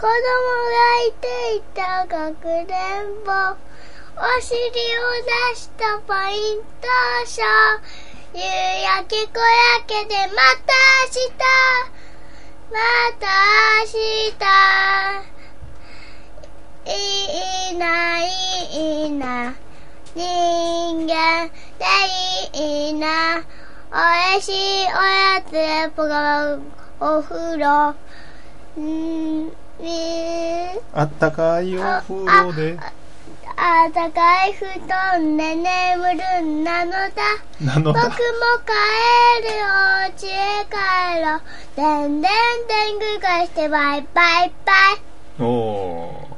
供がいていたかくれんぼ、お尻を出したポイントショー、夕焼け小焼けでまた明日、いいないいな、人間でいいな、おいしいおやつでぽかお風呂、 あったかいお風呂であったかい布団で眠るなのだ。僕も帰るお家へ帰ろう。でんでんでんぐがしてバイバイバイ。 おー。